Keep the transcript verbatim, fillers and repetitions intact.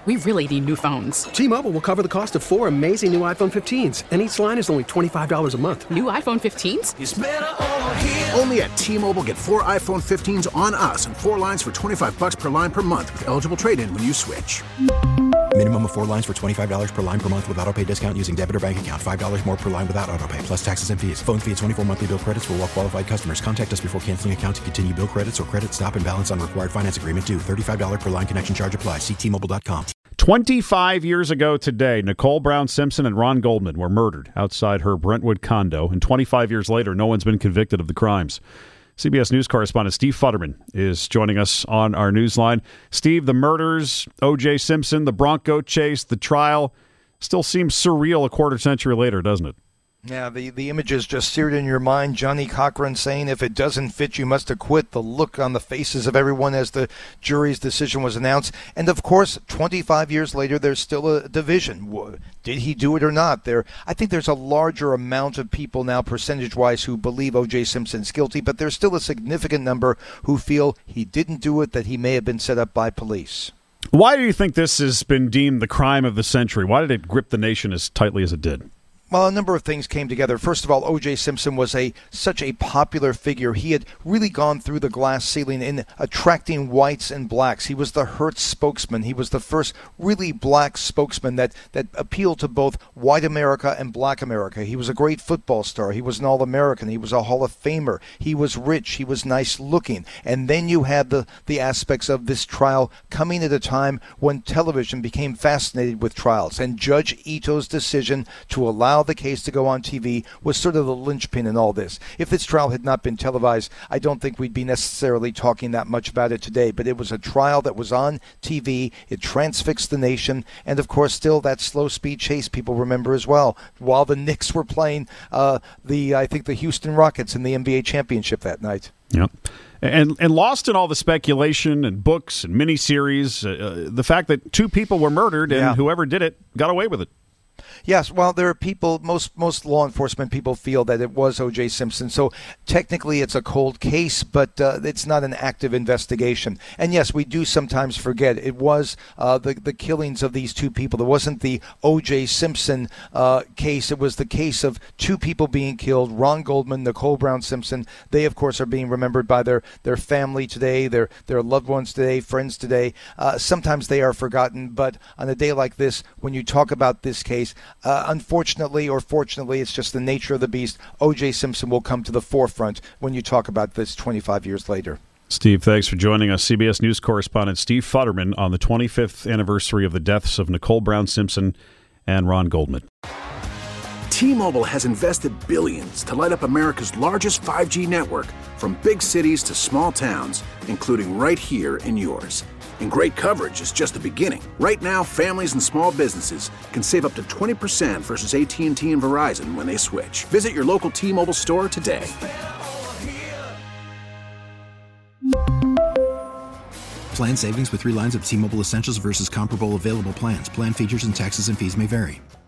We really need new phones. T-Mobile will cover the cost of four amazing new iPhone fifteens, and each line is only twenty-five dollars a month. New iPhone fifteens? It's better over here. Only at T-Mobile, get four iPhone fifteens on us and four lines for twenty-five dollars per line per month with eligible trade-in when you switch. Minimum of four lines for twenty-five dollars per line per month with autopay discount using debit or bank account. five dollars more per line without autopay, plus taxes and fees. Phone fee at twenty-four monthly bill credits for well-qualified customers. Contact us before canceling account to continue bill credits or credit stop and balance on required finance agreement due. thirty-five dollars per line connection charge applies. See T Mobile dot com. twenty-five years ago today, Nicole Brown Simpson and Ron Goldman were murdered outside her Brentwood condo, and twenty-five years later, no one's been convicted of the crimes. C B S News correspondent Steve Futterman is joining us on our newsline. Steve, the murders, O J. Simpson, the Bronco chase, the trial, still seems surreal a quarter century later, doesn't it? Yeah, the, the images just seared in your mind. Johnny Cochran saying, if it doesn't fit, you must acquit. The look on the faces of everyone as the jury's decision was announced. And, of course, twenty-five years later, there's still a division. Did he do it or not? There, I think there's a larger amount of people now, percentage-wise, who believe O J. Simpson's guilty, but there's still a significant number who feel he didn't do it, that he may have been set up by police. Why do you think this has been deemed the crime of the century? Why did it grip the nation as tightly as it did? Well, a number of things came together. First of all, O J. Simpson was a such a popular figure. He had really gone through the glass ceiling in attracting whites and blacks. He was the Hertz spokesman. He was the first really black spokesman that, that appealed to both white America and black America. He was a great football star. He was an All-American. He was a Hall of Famer. He was rich. He was nice looking. And then you had the, the aspects of this trial coming at a time when television became fascinated with trials. And Judge Ito's decision to allow the case to go on T V was sort of the linchpin in all this. If this trial had not been televised, I don't think we'd be necessarily talking that much about it today, but it was a trial that was on T V. It transfixed the nation, and of course still that slow speed chase people remember as well, while the Knicks were playing uh, the I think the Houston Rockets in the N B A championship that night. Yep. And and lost in all the speculation and books and miniseries, uh, the fact that two people were murdered and yeah. whoever did it got away with it. Yes, well, there are people, most most law enforcement people feel that it was O J. Simpson. So technically it's a cold case, but uh, it's not an active investigation. And yes, we do sometimes forget it was uh, the, the killings of these two people. It wasn't the O J. Simpson uh, case. It was the case of two people being killed, Ron Goldman, Nicole Brown Simpson. They, of course, are being remembered by their, their family today, their, their loved ones today, friends today. Uh, sometimes they are forgotten, but on a day like this, when you talk about this case, Uh, unfortunately or fortunately, it's just the nature of the beast. O J. Simpson will come to the forefront when you talk about this twenty-five years later. Steve, thanks for joining us. C B S News correspondent Steve Futterman on the twenty-fifth anniversary of the deaths of Nicole Brown Simpson and Ron Goldman. T-Mobile has invested billions to light up America's largest five G network, from big cities to small towns, including right here in yours. And great coverage is just the beginning. Right now, families and small businesses can save up to twenty percent versus A T and T and Verizon when they switch. Visit your local T-Mobile store today. Plan savings with three lines of T-Mobile Essentials versus comparable available plans. Plan features and taxes and fees may vary.